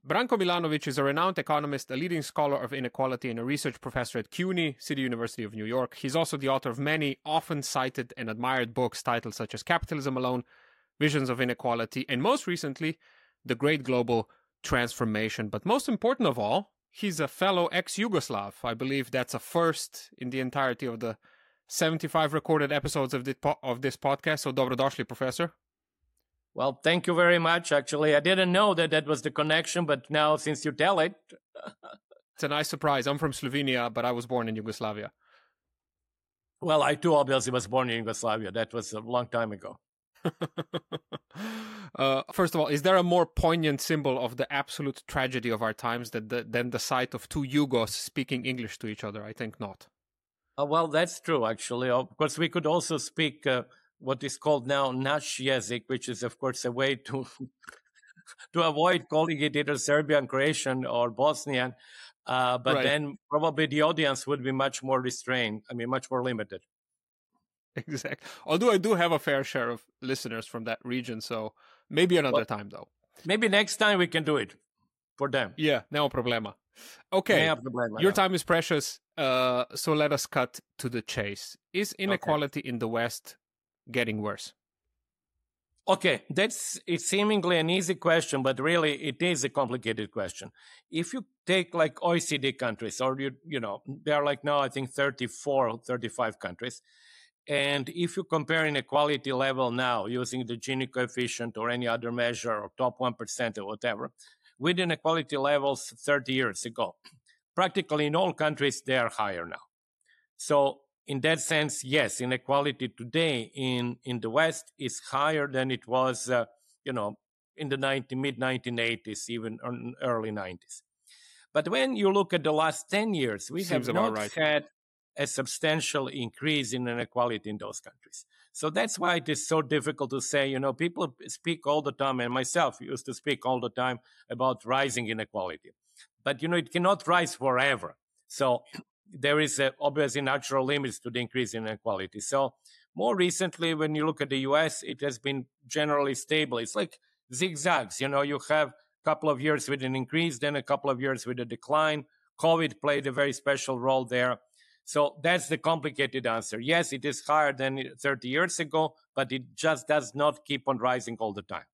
Branko Milanovic is a renowned economist, a leading scholar of inequality, and a research professor at CUNY, City University of New York. He's also the author of many often cited and admired books, titles such as Capitalism Alone, Visions of Inequality, and most recently, The Great Global Transformation. But most important of all, he's a fellow ex-Yugoslav. I believe that's a first in the entirety of the 75 recorded episodes of this podcast. So, dobrodošli, Professor. Well, thank you very much. Actually, I didn't know that was the connection, but now since you tell it... It's a nice surprise. I'm from Slovenia, but I was born in Yugoslavia. Well, I too obviously was born in Yugoslavia. That was a long time ago. First of all, is there a more poignant symbol of the absolute tragedy of our times than the sight of two Yugos speaking English to each other? I think not. Well, that's true, actually. Of course, we could also speak... what is called now naš jezik, which is, of course, a way to to avoid calling it either Serbian, Croatian, or Bosnian. But right. Then probably the audience would be much more restrained. I mean, much more limited. Exactly. Although I do have a fair share of listeners from that region, so maybe another time, though. Maybe next time we can do it for them. Yeah, no problema. Okay, your time is precious, so let us cut to the chase. Is inequality in the West getting worse? Okay, it's seemingly an easy question, but really it is a complicated question. If you take like OECD countries, or you know, there are like now I think 34 or 35 countries, and if you compare inequality level now using the Gini coefficient or any other measure or top 1% or whatever, with inequality levels 30 years ago, practically in all countries they are higher now. So in that sense, yes, inequality today in the West is higher than it was, in the mid-1980s, even early 90s. But when you look at the last 10 years, we have not had a substantial increase in inequality in those countries. So that's why it is so difficult to say, people speak all the time, and myself used to speak all the time about rising inequality. But, it cannot rise forever. So there is obviously natural limits to the increase in inequality. So more recently, when you look at the US, it has been generally stable. It's like zigzags. You have a couple of years with an increase, then a couple of years with a decline. COVID played a very special role there. So that's the complicated answer. Yes, it is higher than 30 years ago, but it just does not keep on rising all the time.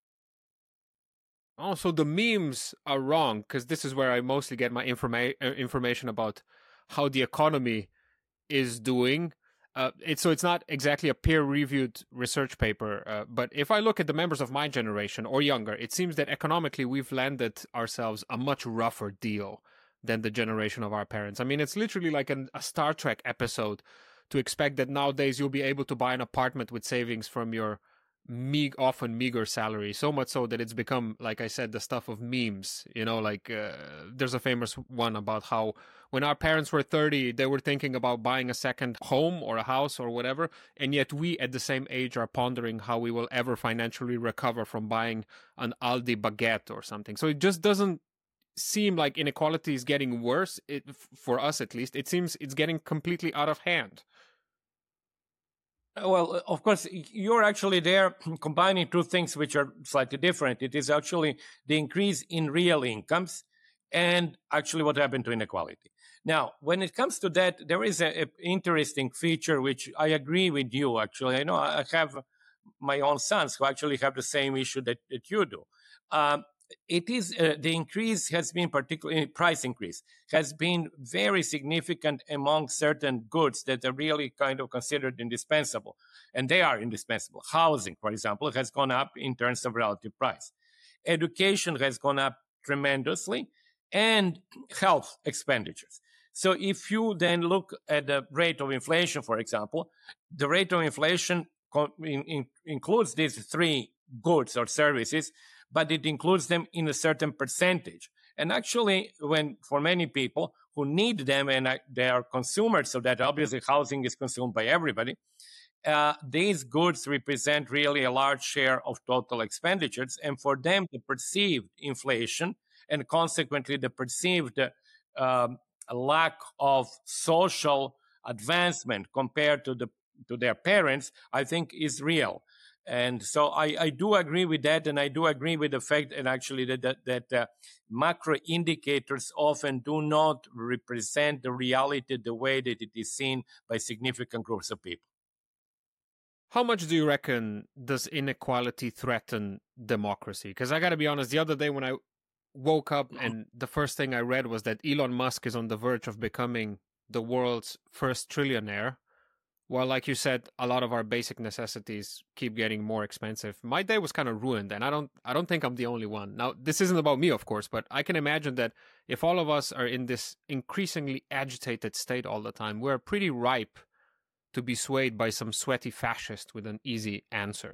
Also, the memes are wrong, because this is where I mostly get my information about how the economy is doing. It's not exactly a peer-reviewed research paper, but if I look at the members of my generation or younger, it seems that economically we've landed ourselves a much rougher deal than the generation of our parents. I mean, it's literally like a Star Trek episode to expect that nowadays you'll be able to buy an apartment with savings from your often meager salary, so much so that it's become, like I said, the stuff of memes. There's a famous one about how when our parents were 30, they were thinking about buying a second home or a house or whatever, and yet we at the same age are pondering how we will ever financially recover from buying an Aldi baguette or something. So it just doesn't seem like inequality is getting worse, for us at least. It seems it's getting completely out of hand. Well, of course, you're actually there combining two things which are slightly different. It is actually the increase in real incomes and actually what happened to inequality. Now, when it comes to that, there is an interesting feature which I agree with you, actually. I know I have my own sons who actually have the same issue that you do. It is the increase has been particularly price increase has been very significant among certain goods that are really kind of considered indispensable, and they are indispensable. Housing, for example, has gone up in terms of relative price. Education has gone up tremendously, and health expenditures. So if you then look at the rate of inflation, for example, the rate of inflation includes these three goods or services, but it includes them in a certain percentage. And actually, for many people who need them and they are consumers, so that obviously housing is consumed by everybody, these goods represent really a large share of total expenditures. And for them, the perceived inflation and consequently the perceived lack of social advancement compared to their parents, I think is real. And so I do agree with that, and I do agree with the fact, and actually that macro indicators often do not represent the reality the way that it is seen by significant groups of people. How much do you reckon does inequality threaten democracy? Because I got to be honest, the other day when I woke up and the first thing I read was that Elon Musk is on the verge of becoming the world's first trillionaire. Well, like you said, a lot of our basic necessities keep getting more expensive. My day was kind of ruined, and I don't think I'm the only one. Now, this isn't about me, of course, but I can imagine that if all of us are in this increasingly agitated state all the time, we're pretty ripe to be swayed by some sweaty fascist with an easy answer.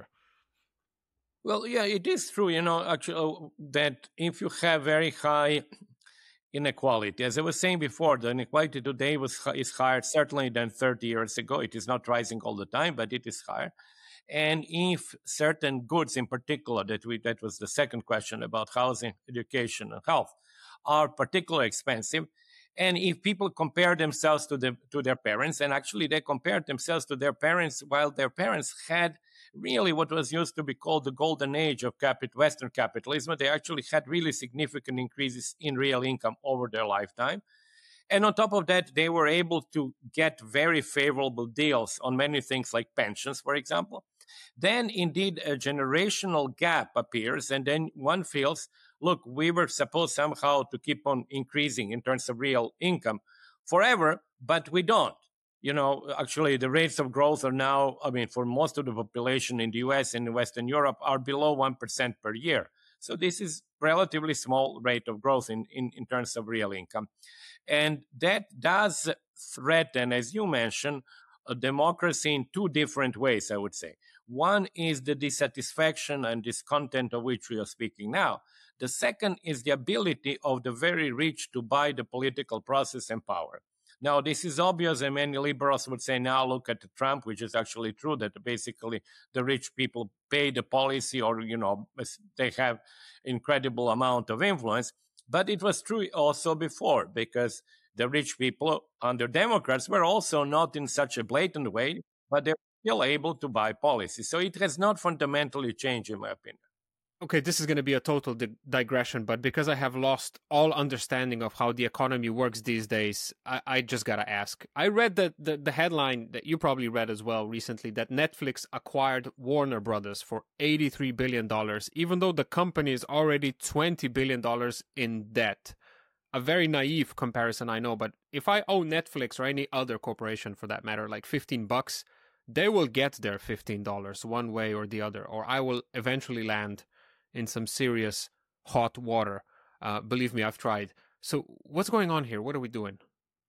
Well, yeah, it is true, actually, that if you have very high inequality, as I was saying before, the inequality today is higher certainly than 30 years ago. It is not rising all the time, but it is higher. And if certain goods in particular, that was the second question about housing, education, and health, are particularly expensive, and if people compare themselves to their parents, and actually they compared themselves to their parents while their parents had really what was used to be called the golden age of Western capitalism, they actually had really significant increases in real income over their lifetime. And on top of that, they were able to get very favorable deals on many things like pensions, for example. Then indeed a generational gap appears, and then one feels, look, we were supposed somehow to keep on increasing in terms of real income forever, but we don't. Actually, the rates of growth are now, for most of the population in the US and in Western Europe, are below 1% per year. So this is relatively small rate of growth in terms of real income. And that does threaten, as you mentioned, a democracy in two different ways, I would say. One is the dissatisfaction and discontent of which we are speaking now. The second is the ability of the very rich to buy the political process and power. Now, this is obvious, and many liberals would say, now look at Trump, which is actually true, that basically the rich people pay the policy, or, they have incredible amount of influence. But it was true also before, because the rich people under Democrats were also not in such a blatant way, but they were still able to buy policy. So it has not fundamentally changed, in my opinion. Okay, this is going to be a total digression, but because I have lost all understanding of how the economy works these days, I just got to ask. I read the headline that you probably read as well recently, that Netflix acquired Warner Brothers for $83 billion, even though the company is already $20 billion in debt. A very naive comparison, I know, but if I owe Netflix or any other corporation for that matter, like $15, they will get their $15 one way or the other, or I will eventually land in some serious hot water. Believe me, I've tried. So what's going on here? What are we doing?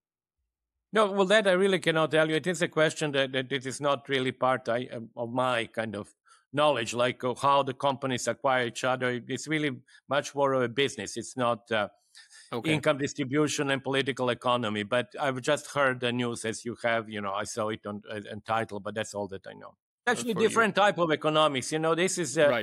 No, well, that I really cannot tell you. It is a question that it is not really part of my kind of knowledge, like how the companies acquire each other. It's really much more of a business. It's not income distribution and political economy. But I've just heard the news as you have. I saw it on title, but that's all that I know. Actually, different type of economics. This is right.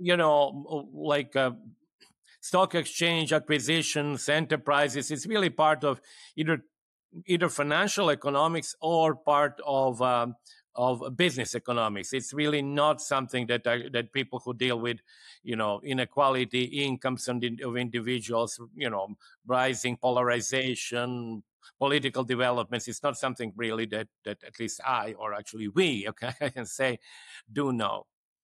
Like stock exchange acquisitions, enterprises. It's really part of either financial economics or part of business economics. It's really not something that people who deal with, inequality, incomes of individuals, rising polarization, political developments. It's not something really that at least I, or actually we, I can say, do know.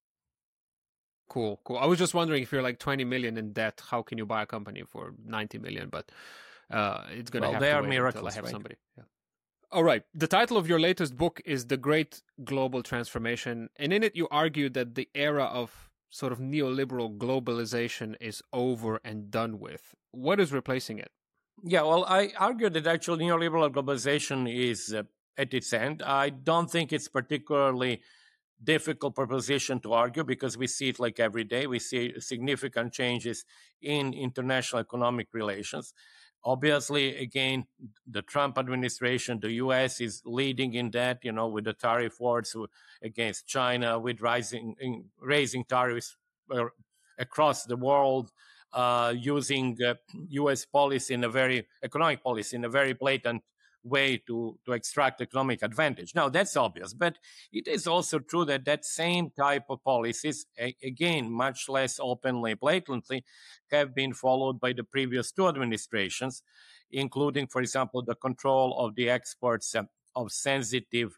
Cool. I was just wondering, if you're like 20 million in debt, how can you buy a company for 90 million? But it's going to have to wait until I have somebody. Yeah. All right. The title of your latest book is The Great Global Transformation. And in it, you argue that the era of sort of neoliberal globalization is over and done with. What is replacing it? Yeah, well, I argue that actually neoliberal globalization is at its end. I don't think it's particularly difficult proposition to argue, because we see it like every day. We see significant changes in international economic relations. Obviously, again, the Trump administration, the U.S. is leading in that, with the tariff wars against China, with raising tariffs across the world, using U.S. policy economic policy in a very blatant way to extract economic advantage. Now, that's obvious, but it is also true that that same type of policies, again, much less openly, blatantly, have been followed by the previous two administrations, including, for example, the control of the exports of sensitive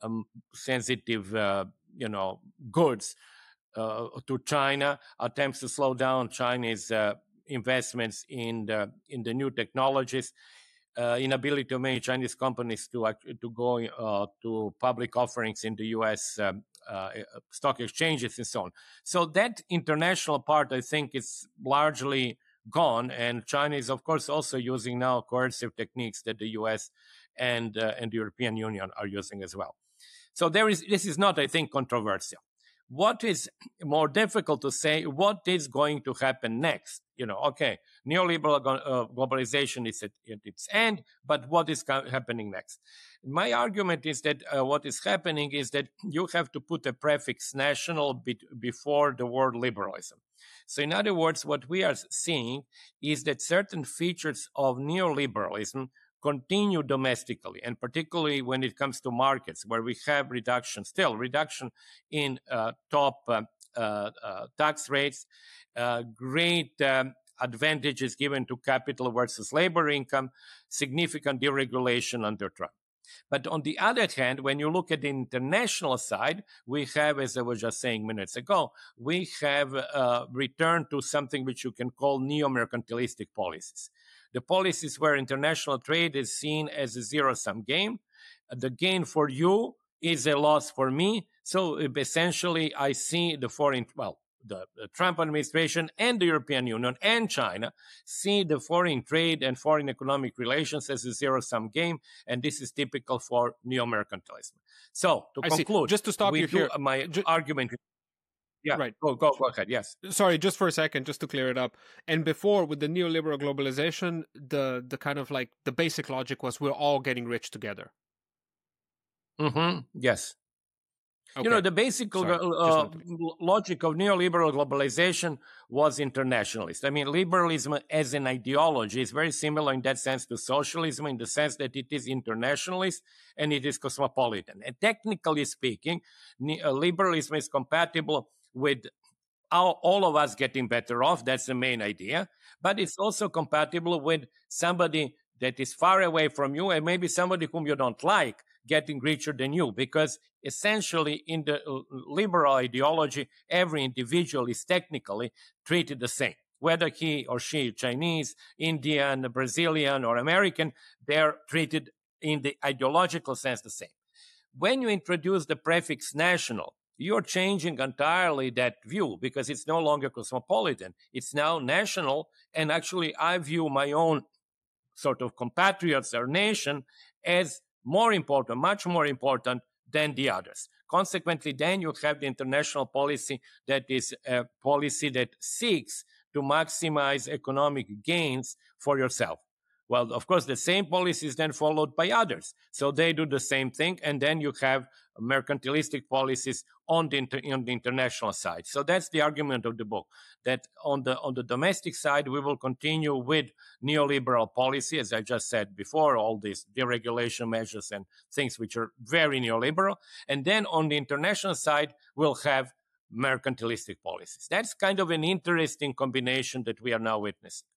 goods to China, attempts to slow down Chinese investments in the new technologies, inability of many Chinese companies to go to public offerings in the U.S. Stock exchanges and so on. So that international part, I think, is largely gone, and China is, of course, also using now coercive techniques that the U.S. and the European Union are using as well. So this is not, I think, controversial. What is more difficult to say, what is going to happen next? Okay, neoliberal globalization is at its end, but what is happening next? My argument is that what is happening is that you have to put a prefix national before the word liberalism. So in other words, what we are seeing is that certain features of neoliberalism continue domestically, and particularly when it comes to markets, where we have reduction in top tax rates, great advantages given to capital versus labor income, significant deregulation under Trump. But on the other hand, when you look at the international side, we have, as I was just saying minutes ago, we have returned to something which you can call neo-mercantilistic policies. The policies where international trade is seen as a zero-sum game. The gain for you is a loss for me. So essentially, I see the Trump administration and the European Union and China see the foreign trade and foreign economic relations as a zero-sum game, and this is typical for neo-mercantilism. So to conclude, just to stop you here, my argument. Yeah, right. Go ahead. Yes. Sorry, just for a second, just to clear it up. And before, with the neoliberal globalization, the kind of like the basic logic was we're all getting rich together. Mm-hmm. Yes. Okay. The basic logic of neoliberal globalization was internationalist. I mean, liberalism as an ideology is very similar in that sense to socialism, in the sense that it is internationalist and it is cosmopolitan. And technically speaking, liberalism is compatible with all of us getting better off. That's the main idea. But it's also compatible with somebody that is far away from you, and maybe somebody whom you don't like getting richer than you, because essentially in the liberal ideology, every individual is technically treated the same. Whether he or she Chinese, Indian, Brazilian, or American, they're treated in the ideological sense the same. When you introduce the prefix national, you're changing entirely that view, because it's no longer cosmopolitan. It's now national, and actually I view my own sort of compatriots or nation as more important, much more important than the others. Consequently, then you have the international policy that is a policy that seeks to maximize economic gains for yourself. Well, of course, the same policy is then followed by others. So they do the same thing, and then you have mercantilistic policies on the international side. So that's the argument of the book, that on the domestic side, we will continue with neoliberal policy, as I just said before, all these deregulation measures and things which are very neoliberal. And then on the international side, we'll have mercantilistic policies. That's kind of an interesting combination that we are now witnessing.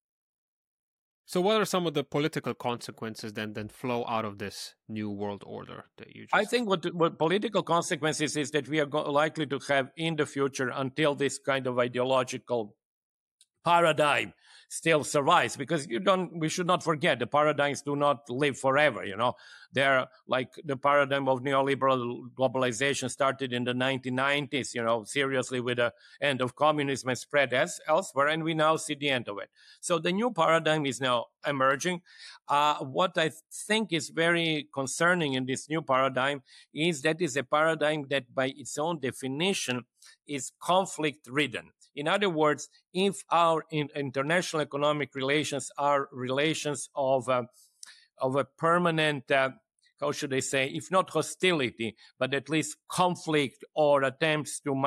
So what are some of the political consequences then flow out of this new world order that you just... I think what political consequences is that we are likely to have in the future, until this kind of ideological paradigm still survives, because we should not forget, the paradigms do not live forever. They're like the paradigm of neoliberal globalization started in the 1990s, seriously, with the end of communism and spread elsewhere, and we now see the end of it. So the new paradigm is now emerging. What I think is very concerning in this new paradigm is that it's a paradigm that by its own definition is conflict-ridden. In other words, if our international economic relations are relations of a permanent, how should I say, if not hostility, but at least conflict, or attempts to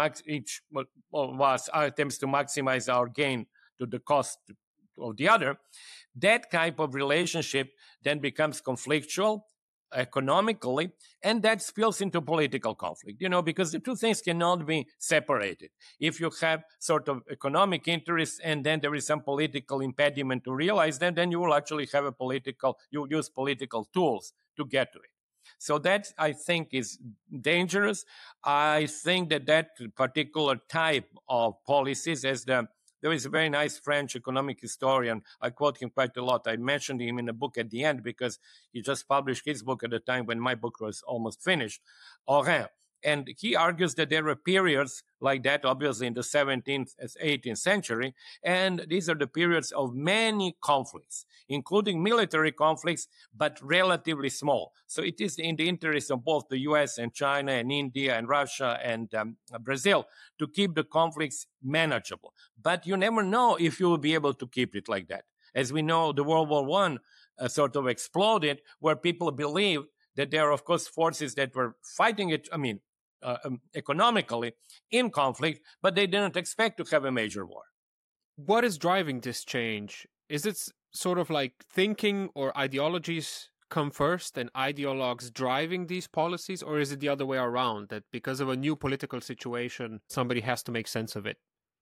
maximize our gain to the cost of the other, that type of relationship then becomes conflictual, economically, and that spills into political conflict, because the two things cannot be separated. If you have sort of economic interests and then there is some political impediment to realize them, then you will actually have you'll use political tools to get to it. So that, I think, is dangerous. I think that particular type of policies, there is a very nice French economic historian. I quote him quite a lot. I mentioned him in the book at the end because he just published his book at the time when my book was almost finished, Orin. And he argues that there were periods like that, obviously, in the 17th and 18th century. And these are the periods of many conflicts, including military conflicts, but relatively small. So it is in the interest of both the US and China and India and Russia and Brazil to keep the conflicts manageable. But you never know if you will be able to keep it like that. As we know, the World War I sort of exploded, where people believed that there are, of course, forces that were fighting it, economically in conflict, but they didn't expect to have a major war. What is driving this change? Is it sort of like thinking or ideologies come first and ideologues driving these policies, or is it the other way around, that because of a new political situation, somebody has to make sense of it?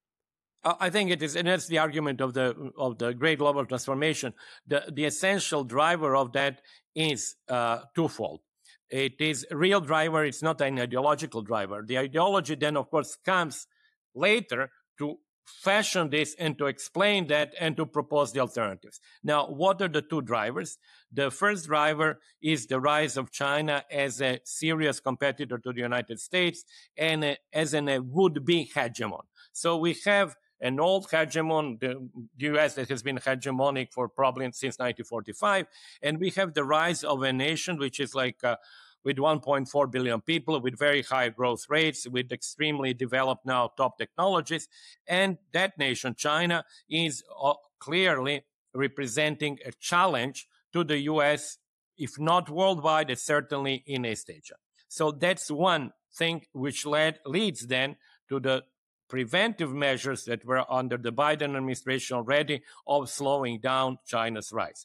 I think it is, and that's the argument of the great global transformation. The essential driver of that is twofold. It is a real driver. It's not an ideological driver. The ideology then, of course, comes later to fashion this and to explain that and to propose the alternatives. Now, what are the two drivers? The first driver is the rise of China as a serious competitor to the United States and as a would-be hegemon. So we have an old hegemon, the U.S. that has been hegemonic for probably since 1945, and we have the rise of a nation which is like with 1.4 billion people, with very high growth rates, with extremely developed now top technologies, and that nation, China, is clearly representing a challenge to the U.S., if not worldwide, it's certainly in East Asia. So that's one thing which leads then to the preventive measures that were under the Biden administration already of slowing down China's rise.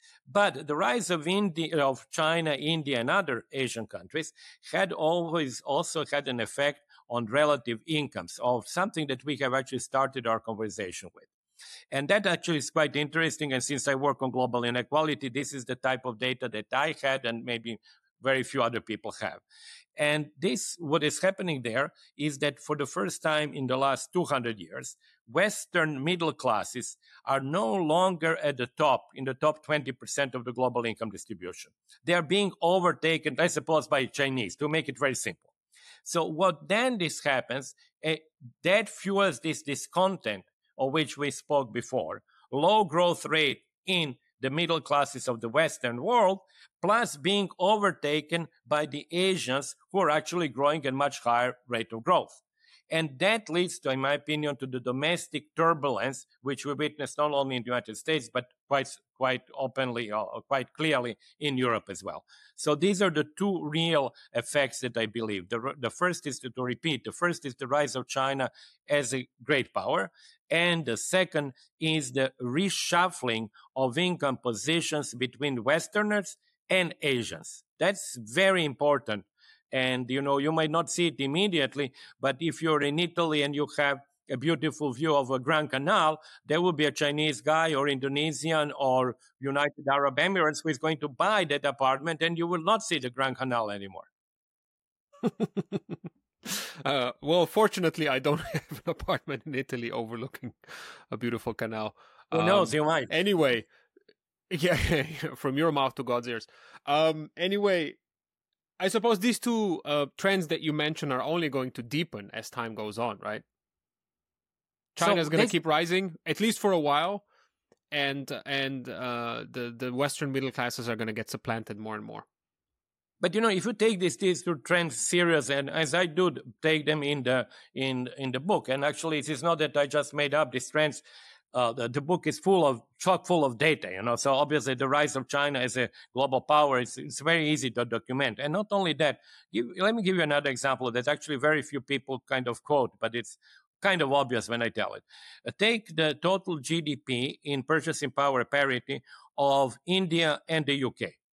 But the rise of China, India, and other Asian countries had always also had an effect on relative incomes, of something that we have actually started our conversation with. And that actually is quite interesting. And since I work on global inequality, this is the type of data that I had and maybe very few other people have. And what is happening there is that for the first time in the last 200 years, Western middle classes are no longer at the top, in the top 20% of the global income distribution. They are being overtaken, I suppose, by Chinese, to make it very simple. So what then this happens, that fuels this discontent of which we spoke before, low growth rate in the middle classes of the Western world, plus being overtaken by the Asians who are actually growing at much higher rate of growth. And that leads to, in my opinion, to the domestic turbulence, which we witnessed not only in the United States, but quite openly or quite clearly in Europe as well. So these are the two real effects that I believe. The first is, to repeat, the first is the rise of China as a great power. And the second is the reshuffling of income positions between Westerners and Asians. That's very important. And, you might not see it immediately, but if you're in Italy and you have a beautiful view of a Grand Canal, there will be a Chinese guy or Indonesian or United Arab Emirates who is going to buy that apartment, and you will not see the Grand Canal anymore. Well, fortunately, I don't have an apartment in Italy overlooking a beautiful canal. Who knows? You might. Anyway, yeah, from your mouth to God's ears. Anyway, I suppose these two trends that you mentioned are only going to deepen as time goes on, right? China is going to keep rising, at least for a while, and the Western middle classes are going to get supplanted more and more. But if you take these two trends serious, and as I do take them in the book, and actually it is not that I just made up these trends. The book is chock full of data, So obviously the rise of China as a global power, it's very easy to document. And not only that, let me give you another example that actually very few people kind of quote, but it's kind of obvious when I tell it. Take the total GDP in purchasing power parity of India and the UK.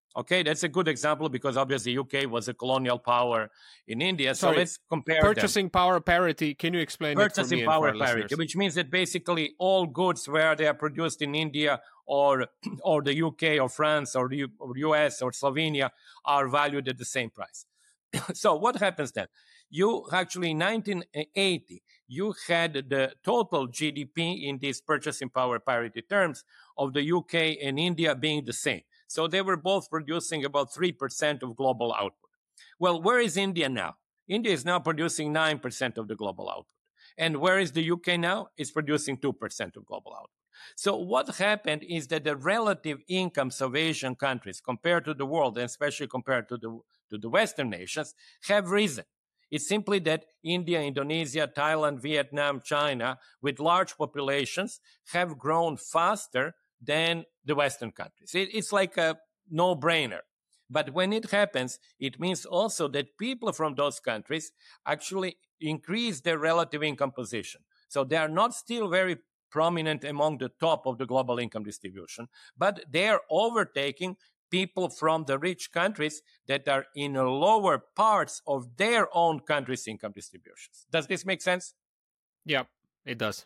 Okay, that's a good example because obviously UK was a colonial power in India. Sorry, so let's compare purchasing them. power parity. Can you explain it for me and for our listeners? Which means that basically all goods where they are produced in India or the UK or France or US or Slovenia are valued at the same price. So what happens then? You actually in 1980 you had the total GDP in these purchasing power parity terms of the UK and India being the same. So they were both producing about 3% of global output. Well, where is India now? India is now producing 9% of the global output. And where is the UK now? It's producing 2% of global output. So what happened is that the relative incomes of Asian countries compared to the world, and especially compared to the Western nations, have risen. It's simply that India, Indonesia, Thailand, Vietnam, China, with large populations, have grown faster than the Western countries. It's like a no-brainer. But when it happens, it means also that people from those countries actually increase their relative income position. So they are not still very prominent among the top of the global income distribution, but they are overtaking people from the rich countries that are in lower parts of their own country's income distributions. Does this make sense? Yeah, it does.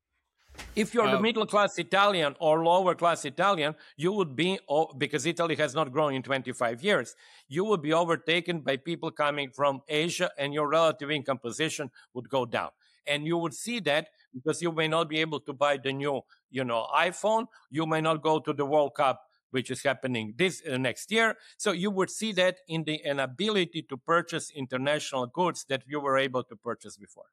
If you're the middle class Italian or lower class Italian, you would be, because Italy has not grown in 25 years, you would be overtaken by people coming from Asia, and your relative income position would go down. And you would see that because you may not be able to buy the new, iPhone. You may not go to the World Cup, which is happening this next year. So you would see that in the inability to purchase international goods that you were able to purchase before.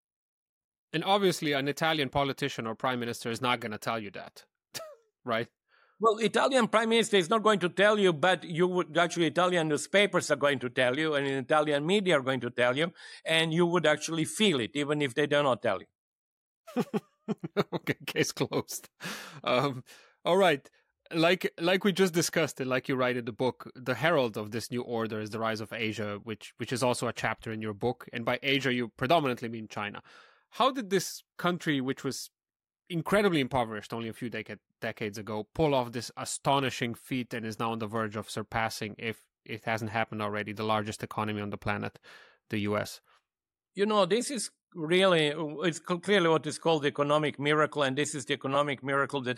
And obviously, an Italian politician or prime minister is not going to tell you that, right? Well, Italian prime minister is not going to tell you, but you would actually, Italian newspapers are going to tell you, and Italian media are going to tell you, and you would actually feel it, even if they do not tell you. Okay, case closed. All right. Like we just discussed, and like you write in the book, the herald of this new order is the rise of Asia, which is also a chapter in your book. And by Asia, you predominantly mean China. How did this country, which was incredibly impoverished only a few decades ago, pull off this astonishing feat and is now on the verge of surpassing, if it hasn't happened already, the largest economy on the planet, the US? This is really, it's clearly what is called the economic miracle, and this is the economic miracle that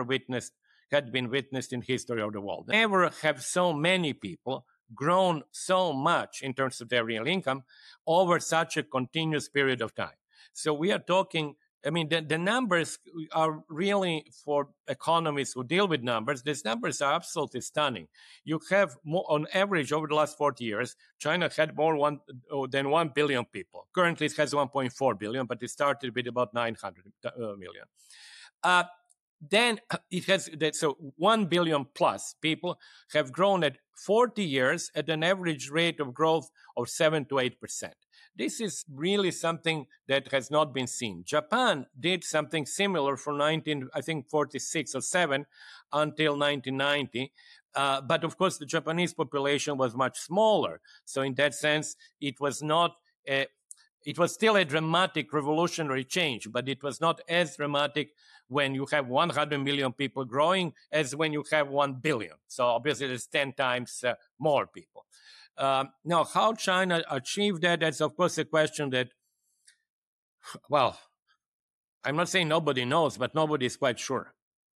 had been witnessed in history of the world. Never have so many people grown so much in terms of their real income over such a continuous period of time. So we are talking, the numbers are really, for economists who deal with numbers, these numbers are absolutely stunning. You have more, on average, over the last 40 years, China had more than 1 billion people. Currently, it has 1.4 billion, but it started with about 900 million. Then it has, so 1 billion plus people have grown at 40 years at an average rate of growth of 7 to 8%. This is really something that has not been seen. Japan did something similar from 46 or 7 until 1990. But of course, the Japanese population was much smaller. So in that sense, it was still a dramatic revolutionary change, but it was not as dramatic when you have 100 million people growing as when you have 1 billion. So obviously, there's 10 times more people. Now, how China achieved that, that's of course a question that, well, I'm not saying nobody knows, but nobody is quite sure.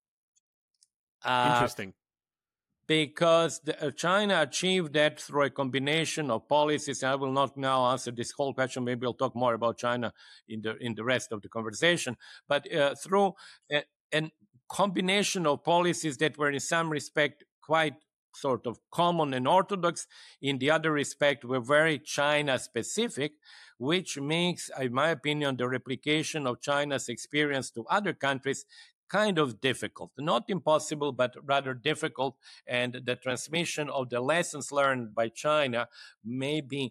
Interesting. Because China achieved that through a combination of policies. I will not now answer this whole question. Maybe I'll talk more about China in the rest of the conversation. But through a combination of policies that were in some respect quite sort of common and orthodox, in the other respect were very China-specific, which makes, in my opinion, the replication of China's experience to other countries kind of difficult. Not impossible, but rather difficult. And the transmission of the lessons learned by China may be,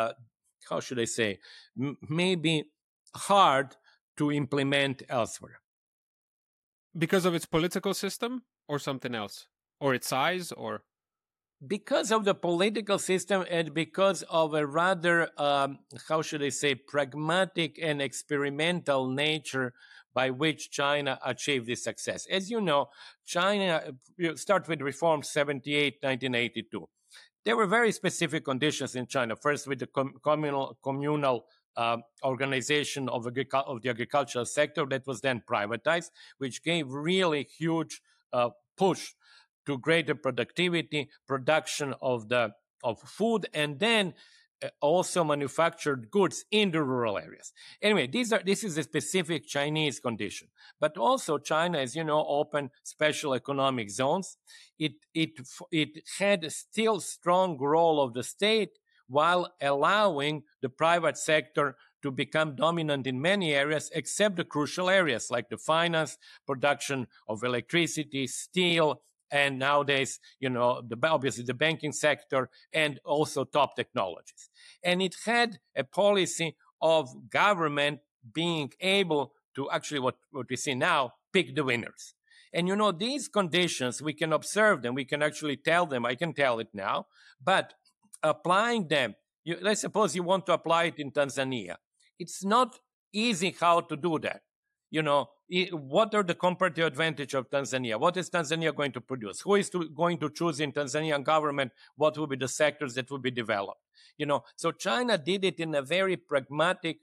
may be hard to implement elsewhere. Because of its political system or something else? Or its size or... because of the political system and because of a rather, how should I say, pragmatic and experimental nature by which China achieved this success. As you know, China, you start with reform 78, 1982. There were very specific conditions in China. First, with the communal organization of the agricultural sector that was then privatized, which gave really huge push to greater productivity, production of food, and then also manufactured goods in the rural areas. Anyway, this is a specific Chinese condition. But also China, as you know, opened special economic zones. It had a still strong role of the state while allowing the private sector to become dominant in many areas, except the crucial areas like the finance, production of electricity, steel, and nowadays, obviously the banking sector and also top technologies. And it had a policy of government being able to actually, what we see now, pick the winners. And these conditions, we can observe them, we can actually tell them, I can tell it now, but applying them, let's suppose you want to apply it in Tanzania. It's not easy how to do that. What are the comparative advantage of Tanzania? What is Tanzania going to produce? Who is going to choose in Tanzanian government? What will be the sectors that will be developed? So China did it in a very pragmatic,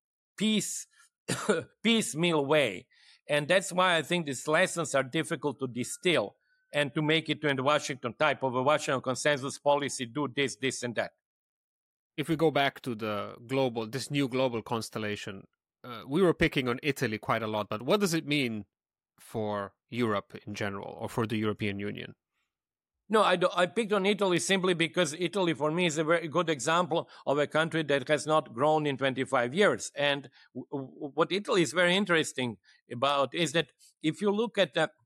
piecemeal way. And that's why I think these lessons are difficult to distill and to make it to the Washington type of a Washington consensus policy, do this, this, and that. If we go back to this new global constellation, we were picking on Italy quite a lot, but what does it mean for Europe in general or for the European Union? No, I picked on Italy simply because Italy, for me, is a very good example of a country that has not grown in 25 years. And what Italy is very interesting about is that if you look at the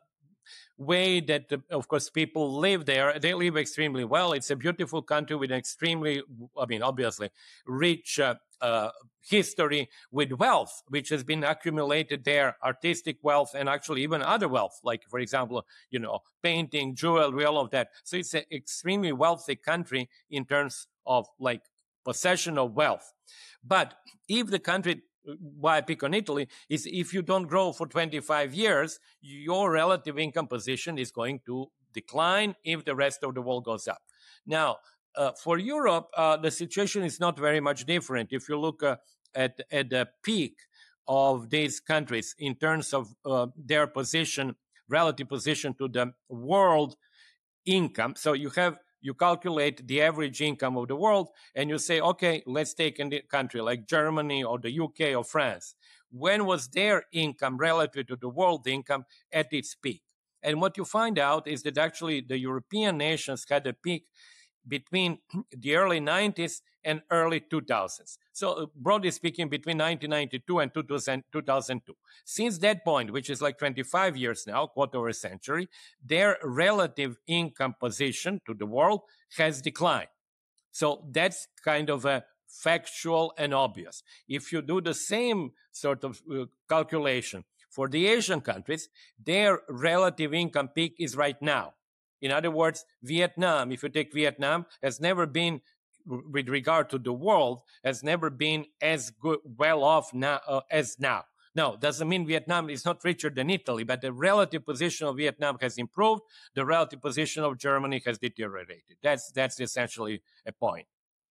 way that, of course, people live there, they live extremely well. It's a beautiful country with extremely, obviously, rich history with wealth, which has been accumulated there, artistic wealth, and actually even other wealth, like, for example, painting, jewelry, all of that. So it's an extremely wealthy country in terms of possession of wealth. But if the country, why I pick on Italy, is if you don't grow for 25 years, your relative income position is going to decline if the rest of the world goes up. Now, for Europe, the situation is not very much different. If you look at the peak of these countries in terms of their position, relative position to the world income, so you calculate the average income of the world, and you say, okay, let's take a country like Germany or the UK or France. When was their income relative to the world income at its peak? And what you find out is that actually the European nations had a peak between the early 90s and early 2000s. So broadly speaking, between 1992 and 2002. Since that point, which is 25 years now, quarter of a century, their relative income position to the world has declined. So that's kind of a factual and obvious. If you do the same sort of calculation for the Asian countries, their relative income peak is right now. In other words, Vietnam, if you take Vietnam, has never been, with regard to the world, has never been as well off now as now. Now, doesn't mean Vietnam is not richer than Italy, but the relative position of Vietnam has improved. The relative position of Germany has deteriorated. That's essentially a point.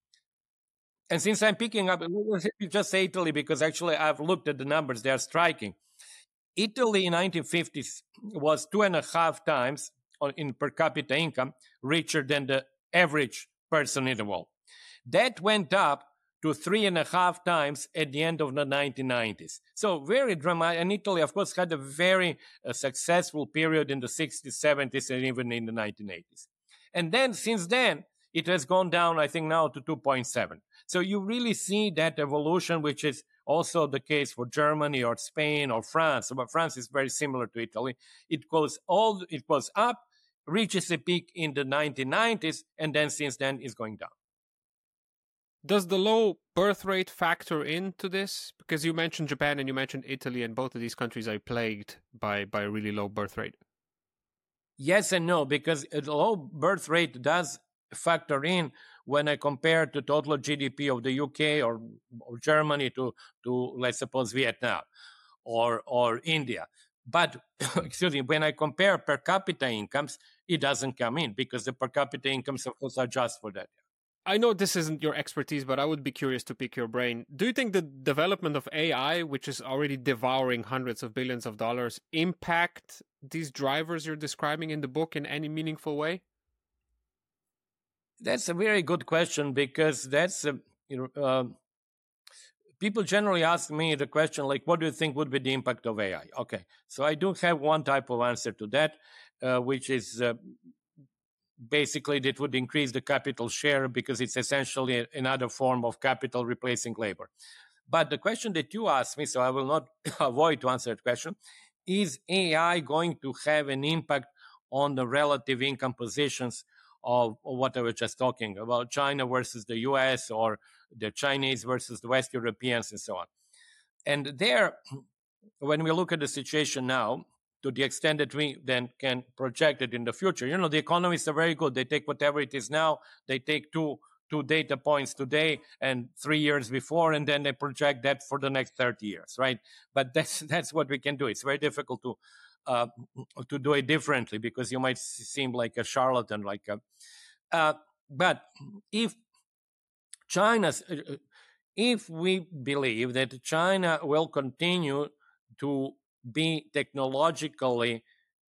And since I'm picking up, let's just say Italy, because actually I've looked at the numbers, they are striking. Italy in 1950s was 2.5 times in per capita income richer than the average person in the world. That went up to 3.5 times at the end of the 1990s. So very dramatic. And Italy, of course, had a very successful period in the 60s, 70s, and even in the 1980s. And then, since then, it has gone down, I think, now to 2.7. So you really see that evolution, which is also the case for Germany or Spain or France. But France is very similar to Italy. It goes up, reaches a peak in the 1990s, and then since then is going down. Does the low birth rate factor into this? Because you mentioned Japan and you mentioned Italy, and both of these countries are plagued by a really low birth rate. Yes and no, because a low birth rate does factor in when I compare the total GDP of the UK or Germany to let's suppose Vietnam or India. But excuse me, when I compare per capita incomes, it doesn't come in because the per capita incomes, of course, adjust for that. I know this isn't your expertise, but I would be curious to pick your brain. Do you think the development of AI, which is already devouring hundreds of billions of dollars, impact these drivers you're describing in the book in any meaningful way? That's a very good question because that's people generally ask me the question like, what do you think would be the impact of AI? Okay, so I do have one type of answer to that, which is basically that would increase the capital share because it's essentially another form of capital replacing labor. But the question that you asked me, so I will not avoid to answer that question, is AI going to have an impact on the relative income positions of what I was just talking about, China versus the US or the Chinese versus the West Europeans and so on? And there, when we look at the situation now, to the extent that we then can project it in the future, the economists are very good. They take whatever it is now, they take two data points today and 3 years before, and then they project that for the next 30 years, right? But that's what we can do. It's very difficult to do it differently because you might seem like a charlatan, but if if we believe that China will continue to be technologically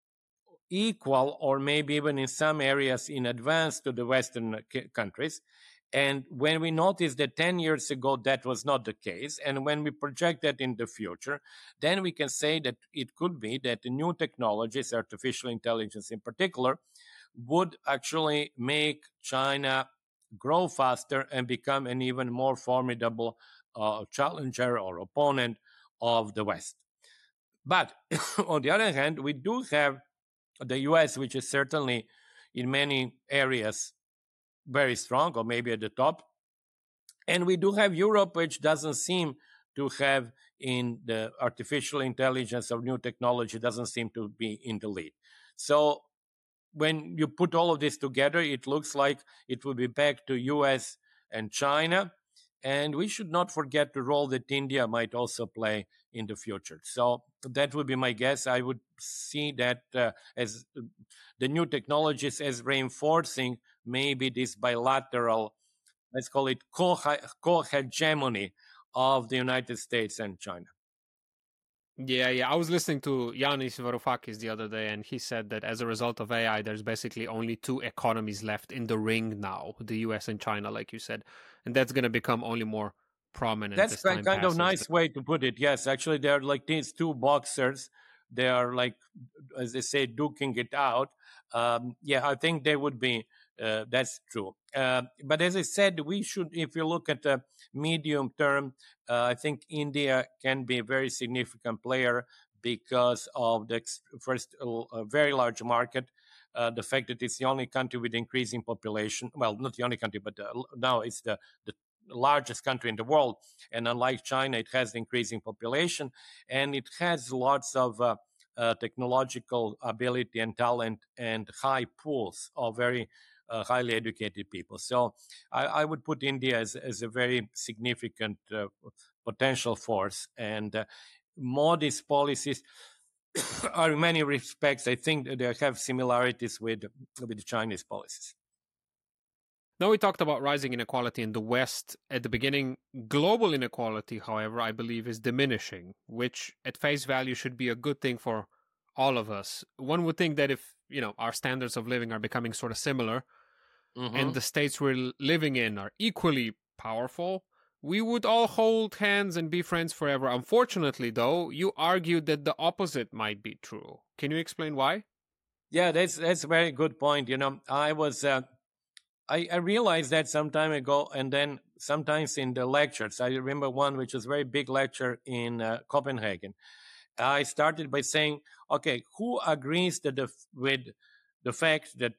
equal or maybe even in some areas in advance to the Western countries, and when we notice that 10 years ago that was not the case, and when we project that in the future, then we can say that it could be that the new technologies, artificial intelligence in particular, would actually make China grow faster and become an even more formidable challenger or opponent of the West. But on the other hand, we do have the US, which is certainly in many areas very strong, or maybe at the top. And we do have Europe, which doesn't seem to have in the artificial intelligence or new technology, doesn't seem to be in the lead. So when you put all of this together, it looks like it will be back to US and China. And we should not forget the role that India might also play in the future. So that would be my guess. I would see that as the new technologies as reinforcing maybe this bilateral, let's call it co-hegemony of the United States and China. Yeah. I was listening to Yanis Varoufakis the other day, and he said that as a result of AI, there's basically only two economies left in the ring now, the US and China, like you said. And that's going to become only more prominent. That's kind of nice way to put it. Yes, actually, they're like these two boxers. They are like, as they say, duking it out. I think they would be. That's true. But as I said, we should, if you look at the medium term, I think India can be a very significant player because of the first very large market. The fact that it's the only country with increasing population. Well, not the only country, but now it's the largest country in the world. And unlike China, it has increasing population, and it has lots of technological ability and talent and high pools of very highly educated people. So I would put India as a very significant potential force. And Modi's policies are in many respects, I think they have similarities with the Chinese policies. Now we talked about rising inequality in the West at the beginning. Global inequality, however, I believe is diminishing, which at face value should be a good thing for all of us. One would think that if, our standards of living are becoming sort of similar, and the states we're living in are equally powerful, we would all hold hands and be friends forever. Unfortunately, though, you argued that the opposite might be true. Can you explain why? Yeah, that's a very good point. I was I realized that some time ago, and then sometimes in the lectures, I remember one which was a very big lecture in Copenhagen. I started by saying, okay, who agrees with the fact that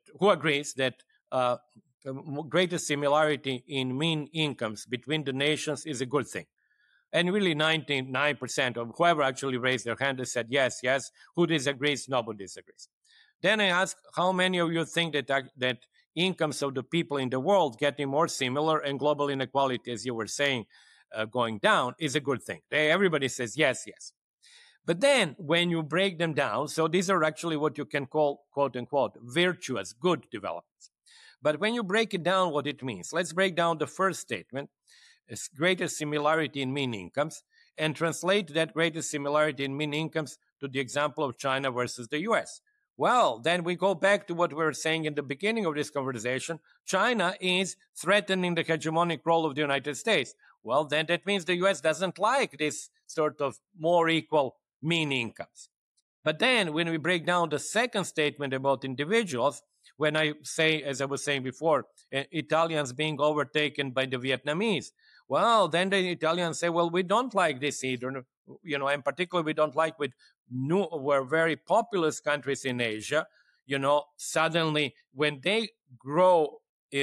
greater similarity in mean incomes between the nations is a good thing? And really 99% of whoever actually raised their hand, they said, yes. Who disagrees? Nobody disagrees. Then I ask, how many of you think that incomes of the people in the world getting more similar and global inequality, as you were saying, going down is a good thing? Everybody says yes, yes. But then when you break them down, so these are actually what you can call, quote unquote, virtuous, good developments. But when you break it down, what it means, let's break down the first statement, greatest similarity in mean incomes, and translate that greatest similarity in mean incomes to the example of China versus the US. Well, then we go back to what we were saying in the beginning of this conversation. China is threatening the hegemonic role of the United States. Well, then that means the US doesn't like this sort of more equal mean incomes. But then when we break down the second statement about individuals, when I say, as I was saying before, Italians being overtaken by the Vietnamese, well, then the Italians say, well, we don't like this either. And particularly we don't like with were very populous countries in Asia, suddenly when they grow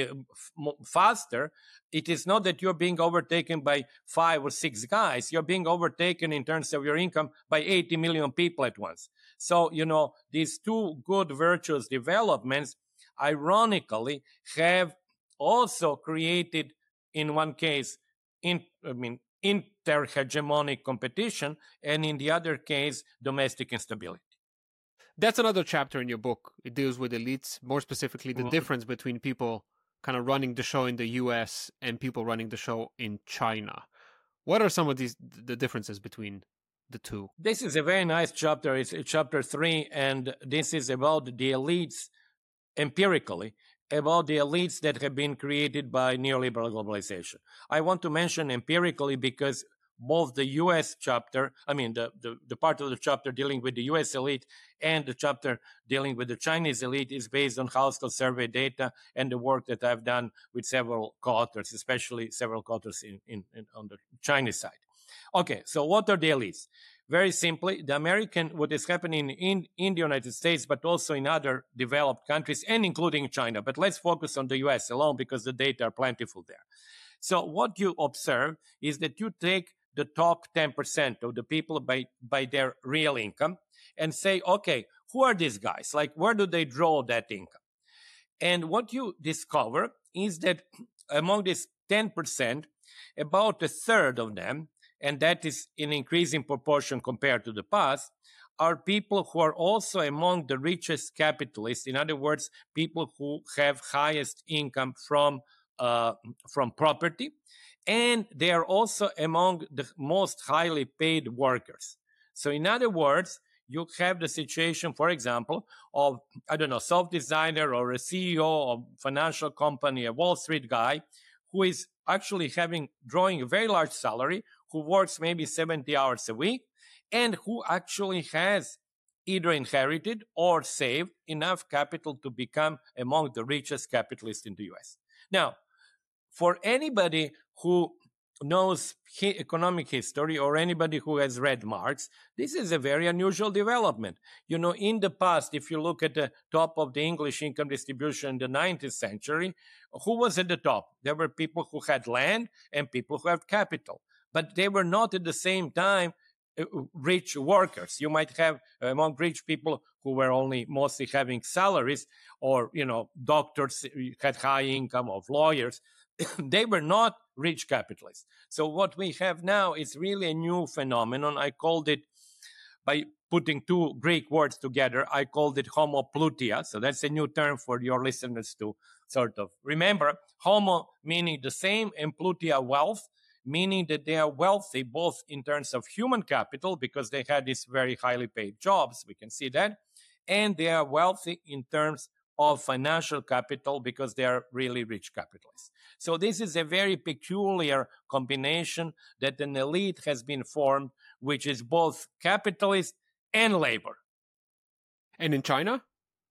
faster, it is not that you're being overtaken by 5 or 6 guys. You're being overtaken in terms of your income by 80 million people at once. So, these two good virtuous developments, ironically, have also created, in one case, inter-hegemonic competition, and in the other case, domestic instability. That's another chapter in your book. It deals with elites, more specifically the difference between people kind of running the show in the US and people running the show in China. What are some of the differences between the two? This is a very nice chapter. It's chapter 3, and this is about the elites, empirically, about the elites that have been created by neoliberal globalization. I want to mention empirically because both the US chapter, the part of the chapter dealing with the US elite and the chapter dealing with the Chinese elite is based on household survey data and the work that I've done with several co-authors, especially several co-authors on the Chinese side. Okay, so what are the elites? Very simply, what is happening in the United States, but also in other developed countries, and including China. But let's focus on the US alone because the data are plentiful there. So what you observe is that you take the top 10% of the people by their real income and say, okay, who are these guys? Like, where do they draw that income? And what you discover is that among this 10%, about a third of them, and that is in increasing proportion compared to the past, are people who are also among the richest capitalists. In other words, people who have highest income from property, and they are also among the most highly paid workers. So in other words, you have the situation, for example, of, self-designer or a CEO of financial company, a Wall Street guy, who is actually drawing a very large salary, who works maybe 70 hours a week, and who actually has either inherited or saved enough capital to become among the richest capitalists in the US. Now, for anybody who knows economic history or anybody who has read Marx, this is a very unusual development. In the past, if you look at the top of the English income distribution in the 19th century, who was at the top? There were people who had land and people who had capital, but they were not at the same time rich workers. You might have among rich people who were only mostly having salaries, or, doctors had high income, of lawyers. They were not rich capitalists. So what we have now is really a new phenomenon. I called it, by putting two Greek words together, I called it homoplutia. So that's a new term for your listeners to sort of remember. Homo meaning the same, and plutia, wealth, meaning that they are wealthy both in terms of human capital, because they had these very highly paid jobs, we can see that, and they are wealthy in terms of financial capital, because they are really rich capitalists. So this is a very peculiar combination that an elite has been formed, which is both capitalist and labor. And in China?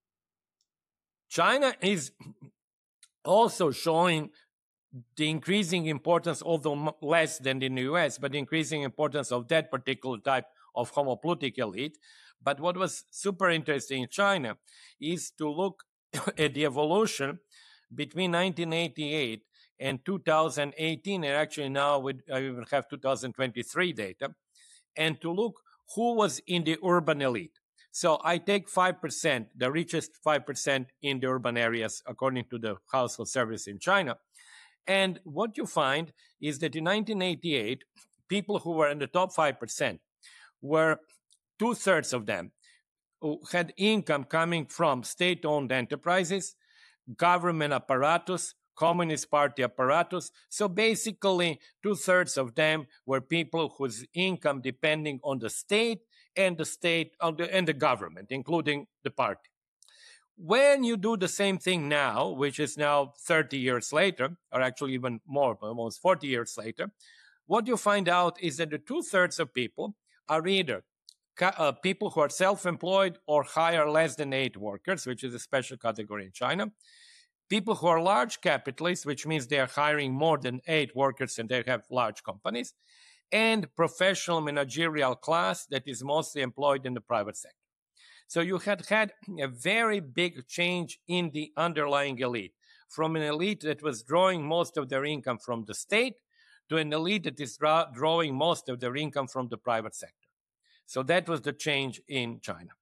China is also showing the increasing importance, although less than in the US, but the increasing importance of that particular type of homoplutic elite. But what was super interesting in China is to look at the evolution between 1988 and 2018, and actually now I even have 2023 data, and to look who was in the urban elite. So I take 5%, the richest 5% in the urban areas, according to the household surveys in China. And what you find is that in 1988, people who were in the top 5% were 2/3 of them who had income coming from state-owned enterprises, government apparatus, Communist Party apparatus. So basically, 2/3 of them were people whose income depending on the state and the government, including the party. When you do the same thing now, which is now 30 years later, or actually even more, almost 40 years later, what you find out is that the 2/3 of people are either people who are self-employed or hire less than 8 workers, which is a special category in China. People who are large capitalists, which means they are hiring more than 8 workers and they have large companies, and professional managerial class that is mostly employed in the private sector. So you had a very big change in the underlying elite, from an elite that was drawing most of their income from the state to an elite that is drawing most of their income from the private sector. So that was the change in China.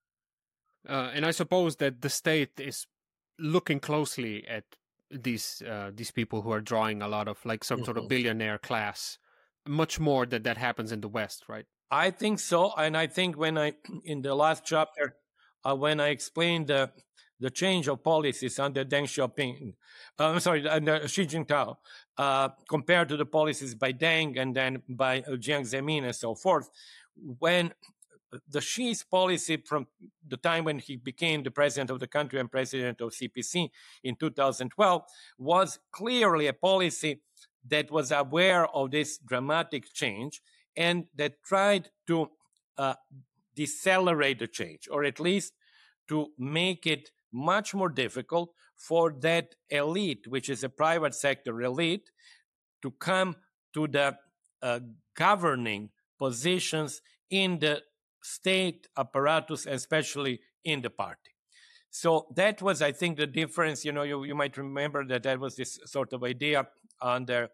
And I suppose that the state is looking closely at these people who are drawing a lot of like some sort of billionaire class, much more that happens in the West, right? I think so. And I think in the last chapter, when I explained the change of policies under Deng Xiaoping, under Xi Jinping, compared to the policies by Deng and then by Jiang Zemin and so forth, when the Xi's policy from the time when he became the president of the country and president of CPC in 2012 was clearly a policy that was aware of this dramatic change and that tried to decelerate the change, or at least to make it much more difficult for that elite, which is a private sector elite, to come to the governing positions in the state apparatus, especially in the party. So that was, I think, the difference. You might remember that was this sort of idea under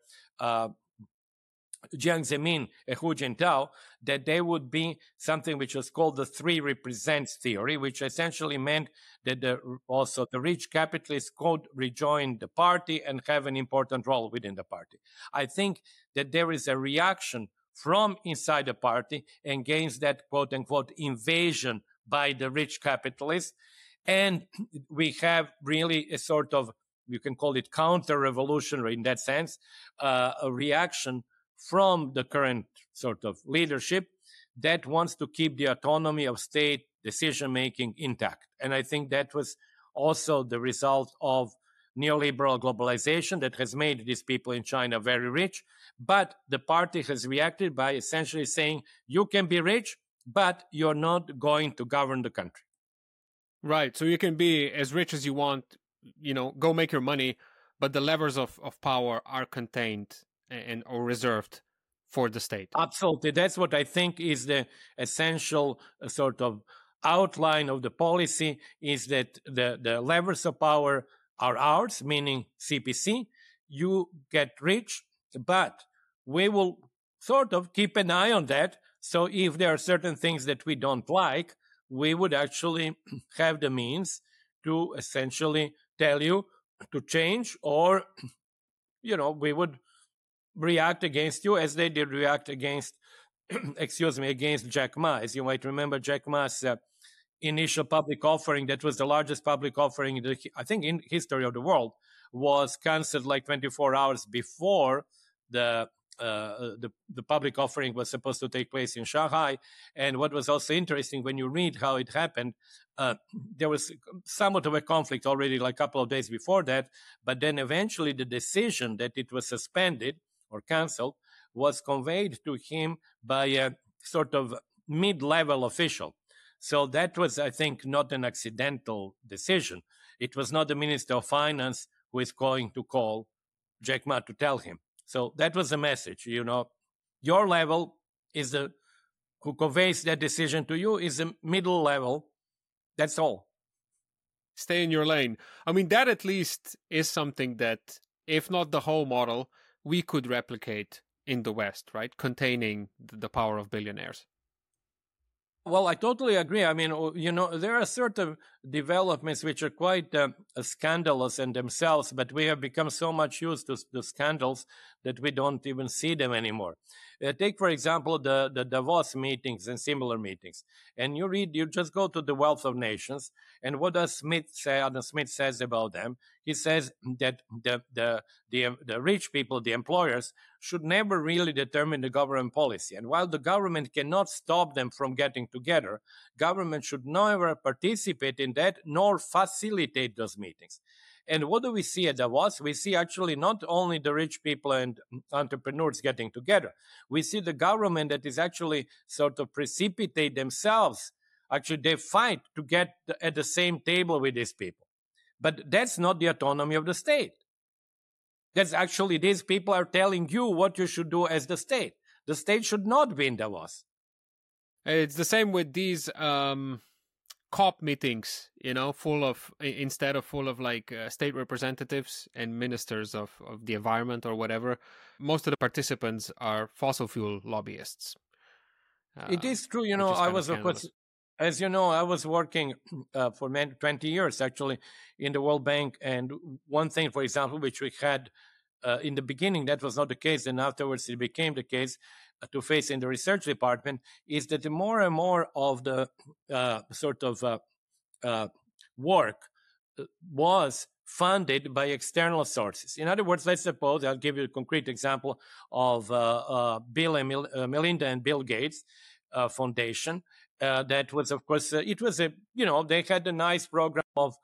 Jiang Zemin and Hu Jintao, that there would be something which was called the 3 represents theory, which essentially meant that also the rich capitalists could rejoin the party and have an important role within the party. I think that there is a reaction from inside the party against that quote-unquote invasion by the rich capitalists. And we have really a sort of, you can call it counter-revolutionary in that sense, a reaction from the current sort of leadership that wants to keep the autonomy of state decision-making intact. And I think that was also the result of neoliberal globalization that has made these people in China very rich. But the party has reacted by essentially saying, you can be rich, but you're not going to govern the country. Right. So you can be as rich as you want, go make your money, but the levers of power are contained or reserved for the state. Absolutely. That's what I think is the essential sort of outline of the policy, is that the levers of power are ours, meaning CPC. You get rich, but we will sort of keep an eye on that. So if there are certain things that we don't like, we would actually have the means to essentially tell you to change, or, we would react against you as they did react against, against Jack Ma. As you might remember, Jack Ma's initial public offering, that was the largest public offering in history of the world, was cancelled like 24 hours before the public offering was supposed to take place in Shanghai. And what was also interesting, when you read how it happened, there was somewhat of a conflict already like a couple of days before that, but then eventually the decision that it was suspended or cancelled was conveyed to him by a sort of mid-level official. So that was, I think, not an accidental decision. It was not the Minister of Finance who is going to call Jack Ma to tell him. So that was the message. Your level is who conveys that decision to you is the middle level. That's all. Stay in your lane. I mean, that at least is something that, if not the whole model, we could replicate in the West, right? Containing the power of billionaires. Well, I totally agree. I mean, there are certain developments which are quite scandalous in themselves, but we have become so much used to the scandals that we don't even see them anymore. Take, for example, the Davos meetings and similar meetings. And you just go to the Wealth of Nations, and what does Smith say? Adam Smith says about them. He says that the rich people, the employers, should never really determine the government policy. And while the government cannot stop them from getting together, government should never participate in that nor facilitate those meetings. And what do we see at Davos? We see actually not only the rich people and entrepreneurs getting together, we see the government that is actually sort of precipitate themselves. Actually, they fight to get at the same table with these people. But that's not the autonomy of the state. That's actually, these people are telling you what you should do as the state. The state should not be in Davos. It's the same with these COP meetings, instead of full of like state representatives and ministers of the environment or whatever, most of the participants are fossil fuel lobbyists. It is true, I was, of course, as you know, I was working for 20 years actually in the World Bank. And one thing, for example, which we had in the beginning, that was not the case, and afterwards it became the case to face in the research department, is that the more and more of the work was funded by external sources. In other words, let's suppose, I'll give you a concrete example of Bill and Melinda and Bill Gates Foundation. That was, of course, it was they had a nice program of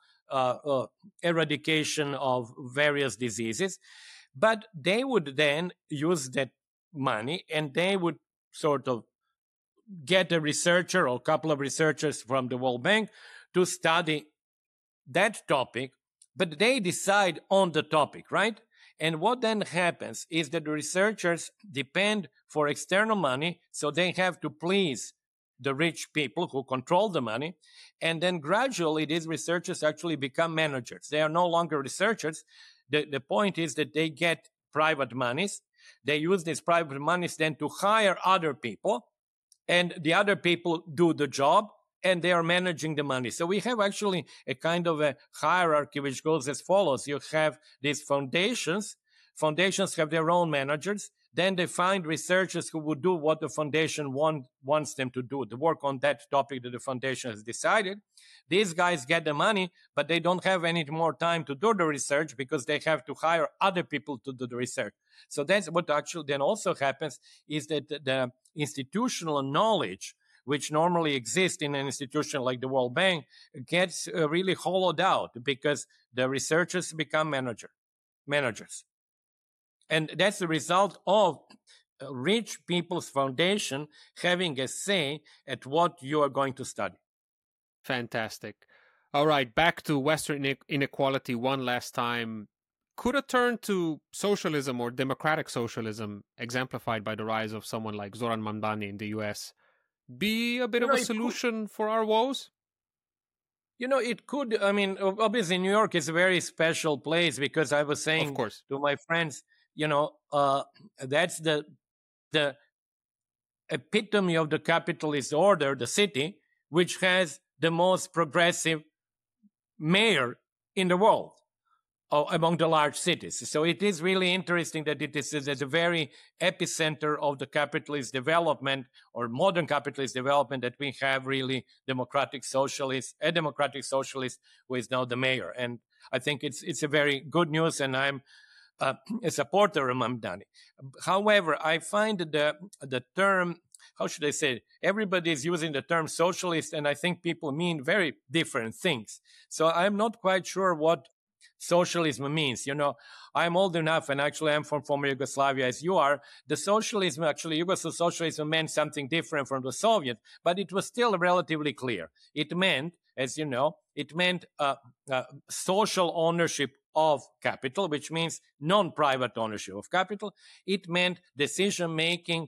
eradication of various diseases, but they would then use that money and they would sort of get a researcher or a couple of researchers from the World Bank to study that topic, but they decide on the topic, right? And what then happens is that the researchers depend for external money, so they have to please the rich people who control the money. And then gradually these researchers actually become managers. They are no longer researchers. The point is that they get private monies. They use these private monies then to hire other people, and the other people do the job, and they are managing the money. So we have actually a kind of a hierarchy which goes as follows. You have these foundations. Foundations have their own managers. Then they find researchers who would do what the foundation wants them to do, the work on that topic that the foundation has decided. These guys get the money, but they don't have any more time to do the research because they have to hire other people to do the research. So that's what actually then also happens, is that the institutional knowledge which normally exists in an institution like the World Bank gets really hollowed out because the researchers become managers. And that's the result of rich people's foundation having a say at what you are going to study. Fantastic. All right, back to Western inequality one last time. Could a turn to socialism or democratic socialism, exemplified by the rise of someone like Zoran Mamdani in the US, be a bit of a solution for our woes? It could. I mean, obviously, New York is a very special place because I was saying to my friends, that's the epitome of the capitalist order, the city, which has the most progressive mayor in the world among the large cities. So it is really interesting that it is at the very epicenter of the capitalist development or modern capitalist development that we have really a democratic socialist who is now the mayor. And I think it's a very good news, and I'm a supporter of Mamdani. However, I find the term, how should I say it? Everybody is using the term socialist, and I think people mean very different things. So I'm not quite sure what socialism means. I'm old enough, and actually I'm from former Yugoslavia as you are. The socialism, actually, Yugoslav socialism meant something different from the Soviet, but it was still relatively clear. It meant, as you know, social ownership of capital, which means non-private ownership of capital. It meant decision-making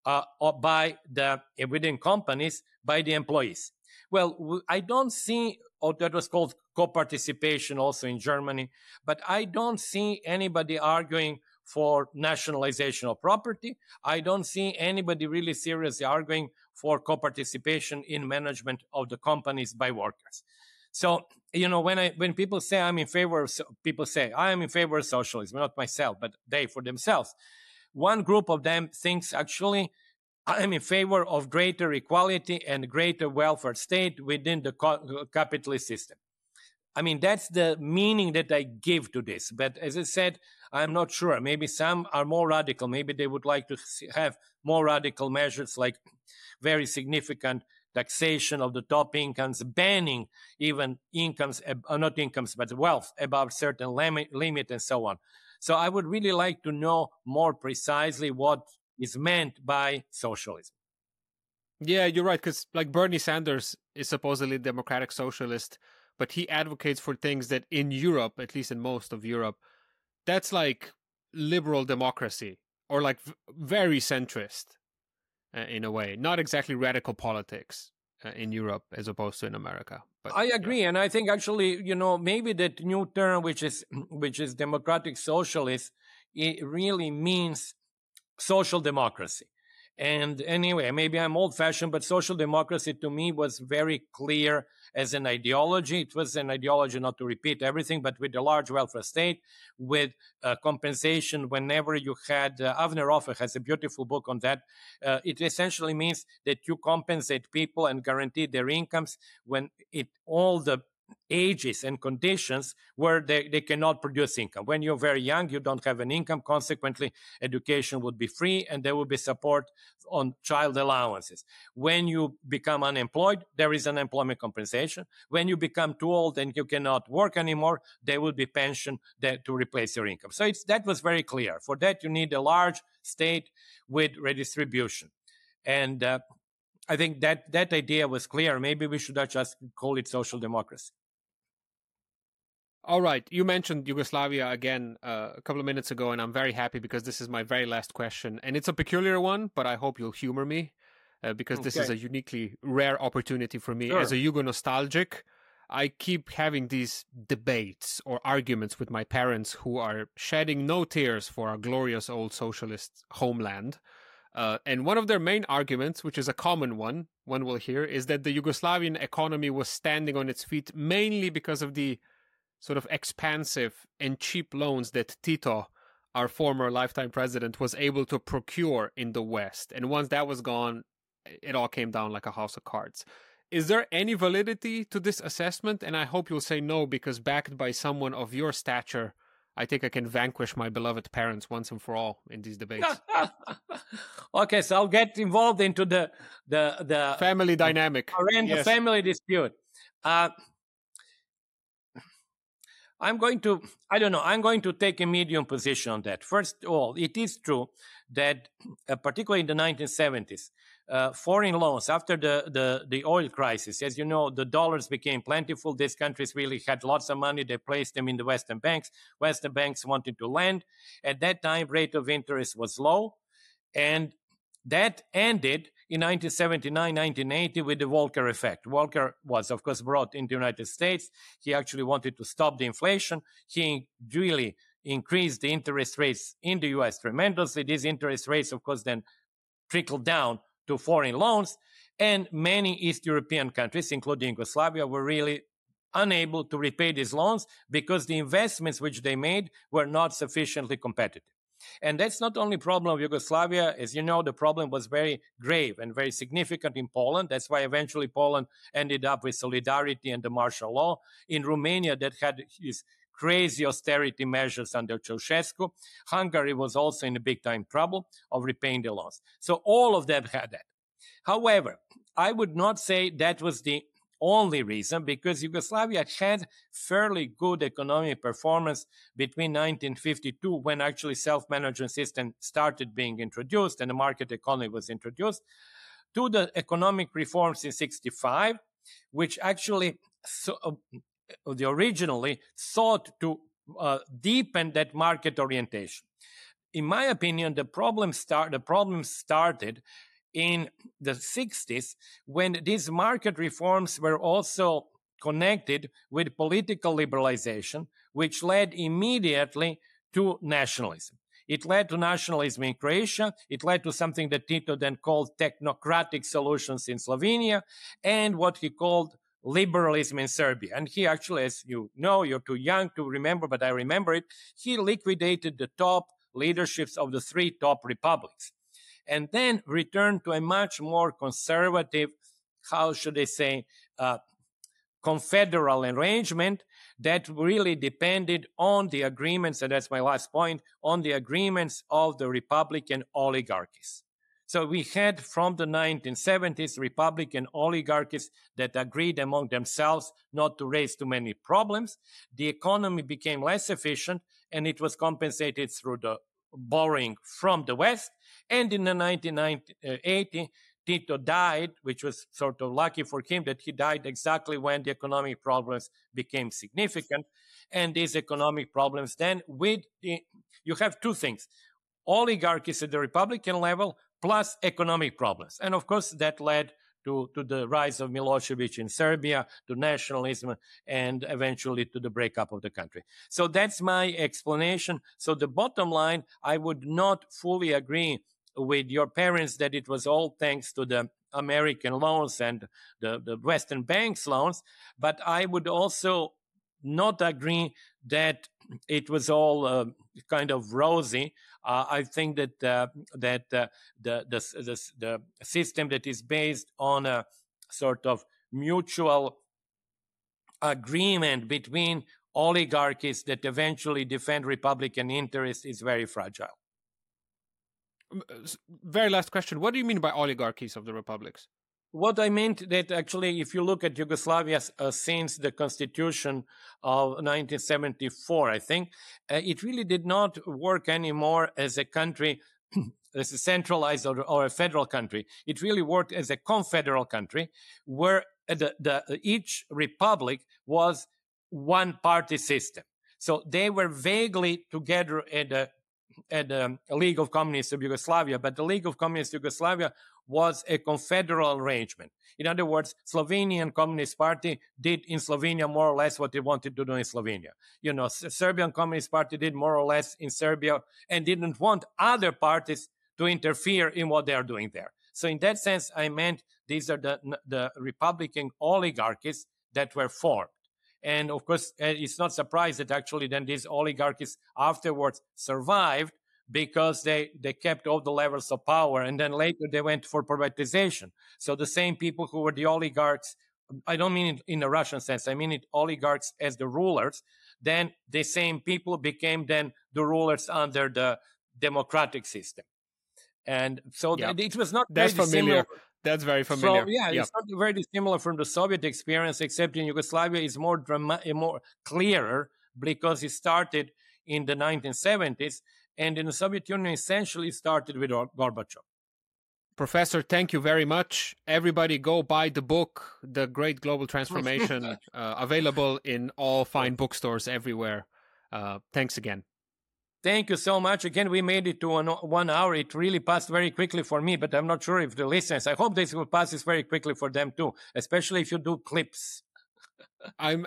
within companies by the employees. Well, I don't see, that was called co-participation also in Germany, but I don't see anybody arguing for nationalization of property. I don't see anybody really seriously arguing for co-participation in management of the companies by workers. So, when people say I'm in favor of, people say I am in favor of socialism, not myself, but they for themselves. One group of them thinks actually I'm in favor of greater equality and greater welfare state within the capitalist system. I mean, that's the meaning that I give to this. But as I said, I'm not sure. Maybe some are more radical. Maybe they would like to have more radical measures like very significant taxation of the top incomes, banning even incomes, not incomes, but wealth above certain limit and so on. So I would really like to know more precisely what is meant by socialism. Yeah, you're right, because like Bernie Sanders is supposedly a democratic socialist, but he advocates for things that in Europe, at least in most of Europe, that's like liberal democracy or like very centrist in a way, not exactly radical politics in Europe as opposed to in America. But I agree, and I think actually, maybe that new term, which is democratic socialist, it really means social democracy. And anyway, maybe I'm old-fashioned, but social democracy to me was very clear as an ideology. It was an ideology, not to repeat everything, but with a large welfare state, with compensation whenever you had. Avner Offer has a beautiful book on that. It essentially means that you compensate people and guarantee their incomes when all the ages and conditions where they cannot produce income. When you're very young, you don't have an income. Consequently, education would be free and there would be support on child allowances. When you become unemployed, there is unemployment compensation. When you become too old and you cannot work anymore, there will be pension to replace your income. So that was very clear. For that, you need a large state with redistribution. And I think that idea was clear. Maybe we should just call it social democracy. All right. You mentioned Yugoslavia again a couple of minutes ago, and I'm very happy because this is my very last question. And it's a peculiar one, but I hope you'll humor me because this is a uniquely rare opportunity for me. Sure. As a Yugo-nostalgic, I keep having these debates or arguments with my parents who are shedding no tears for our glorious old socialist homeland. And one of their main arguments, which is a common one will hear, is that the Yugoslavian economy was standing on its feet mainly because of the sort of expansive and cheap loans that Tito, our former lifetime president, was able to procure in the West. And once that was gone, it all came down like a house of cards. Is there any validity to this assessment? And I hope you'll say no, because backed by someone of your stature, I think I can vanquish my beloved parents once and for all in these debates. Okay, so I'll get involved into the family dynamic. The family dispute. I'm going to take a medium position on that. First of all, it is true that particularly in the 1970s, foreign loans after the oil crisis, as you know, the dollars became plentiful. These countries really had lots of money. They placed them in the Western banks. Western banks wanted to lend. At that time, rate of interest was low. And that ended in 1979, 1980 with the Volcker effect. Volcker was, of course, brought into the United States. He actually wanted to stop the inflation. He really increased the interest rates in the U.S. tremendously. These interest rates, of course, then trickled down to foreign loans. And many East European countries, including Yugoslavia, were really unable to repay these loans because the investments which they made were not sufficiently competitive. And that's not only a problem of Yugoslavia. As you know, the problem was very grave and very significant in Poland. That's why eventually Poland ended up with solidarity and the martial law. In Romania, that had these crazy austerity measures under Ceausescu. Hungary was also in a big-time trouble of repaying the loans. So all of them had that. However, I would not say that was the only reason, because Yugoslavia had fairly good economic performance between 1952, when actually self-management system started being introduced and the market economy was introduced, to the economic reforms in 65, which actually originally sought to deepen that market orientation. In my opinion, the problem started in the 60s, when these market reforms were also connected with political liberalization, which led immediately to nationalism. It led to nationalism in Croatia. It led to something that Tito then called technocratic solutions in Slovenia, and what he called liberalism in Serbia. And he actually, as you know, you're too young to remember, but I remember it, he liquidated the top leaderships of the three top republics, and then returned to a much more conservative, how should I say, confederal arrangement that really depended on the agreements, and that's my last point, on the agreements of the Republican oligarchies. So we had from the 1970s Republican oligarchies that agreed among themselves not to raise too many problems. The economy became less efficient, and it was compensated through the borrowing from the West. And in the 1980, Tito died, which was sort of lucky for him that he died exactly when the economic problems became significant. And these economic problems then you have two things, oligarchies at the Republican level plus economic problems. And of course, that led to the rise of Milosevic in Serbia, to nationalism, and eventually to the breakup of the country. So that's my explanation. So the bottom line, I would not fully agree with your parents that it was all thanks to the American loans and the Western banks loans, but I would also not agree that it was all kind of rosy. I think that the system that is based on a sort of mutual agreement between oligarchies that eventually defend Republican interests is very fragile. Very last question. What do you mean by oligarchies of the republics? What I meant that actually, if you look at Yugoslavia since the constitution of 1974, I think, it really did not work anymore as a country, as a centralized or a federal country. It really worked as a confederal country where each republic was one-party system. So they were vaguely together at the League of Communists of Yugoslavia, but the League of Communists of Yugoslavia was a confederal arrangement. In other words, Slovenian Communist Party did in Slovenia more or less what they wanted to do in Slovenia. You know, Serbian Communist Party did more or less in Serbia and didn't want other parties to interfere in what they are doing there. So in that sense, I meant these are the Republican oligarchies that were formed. And of course, it's not surprised that actually then these oligarchies afterwards survived because they kept all the levels of power. And then later they went for privatization. So the same people who were the oligarchs, I don't mean it in a Russian sense, I mean it oligarchs as the rulers, then the same people became then the rulers under the democratic system. And so it was not very familiar. That's very familiar. So, it's not very dissimilar from the Soviet experience, except in Yugoslavia is more clearer because it started in the 1970s, and in the Soviet Union essentially started with Gorbachev. Professor, thank you very much. Everybody go buy the book, The Great Global Transformation, available in all fine bookstores everywhere. Thanks again. Thank you so much. Again, we made it to 1 hour. It really passed very quickly for me, but I'm not sure if the listeners, I hope this will pass this very quickly for them too, especially if you do clips. I'm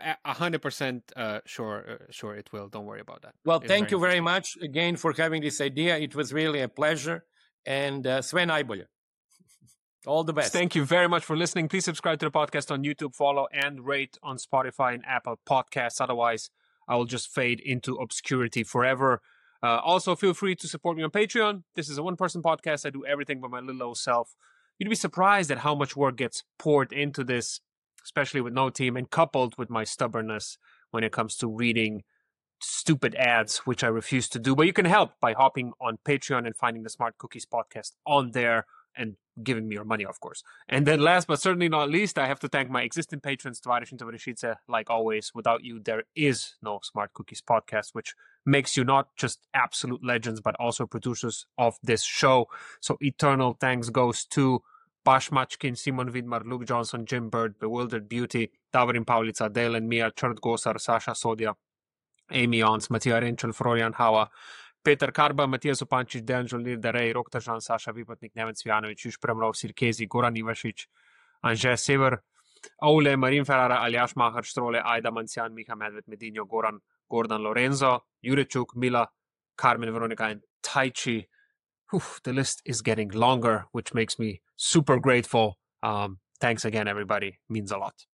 100% sure it will. Don't worry about that. Well, thank you very much again for having this idea. It was really a pleasure. And sve najbolje. All the best. Thank you very much for listening. Please subscribe to the podcast on YouTube, follow and rate on Spotify and Apple Podcasts. Otherwise, I will just fade into obscurity forever. Also, feel free to support me on Patreon. This is a one-person podcast. I do everything by my little old self. You'd be surprised at how much work gets poured into this, especially with no team, and coupled with my stubbornness when it comes to reading stupid ads, which I refuse to do. But you can help by hopping on Patreon and finding the Smart Cookies podcast on there and giving me your money, of course. And then last but certainly not least, I have to thank my existing patrons, Tovarish and Tovarishice. Like always, without you, there is no Smart Cookies podcast, which makes you not just absolute legends, but also producers of this show. So eternal thanks goes to Bash Machkin, Simon Vidmar, Luke Johnson, Jim Bird, Bewildered Beauty, Davorin Paulica, Dale and Mia, Chert Gosar, Sasha Sodia, Amy Ons, Matija Renčel, Florian Hawa, Peter Karba, Matija Zupančić, Dejan Žolnir, Darej, Rokta Žan, Saša Vipotnik, Neven Cvjanović, Juž Premrov, Sirkezi, Goran Ivašić, Anže Sever, Ole, Marin Ferrara, Aljaš Mahar, Štrole, Ajda Mancian, Miha Medved, Medinho, Goran, Gordon Lorenzo, Jurečuk, Mila, Carmen, Veronica, and Taichi. Whew, the list is getting longer, which makes me super grateful. Thanks again, everybody. Means a lot.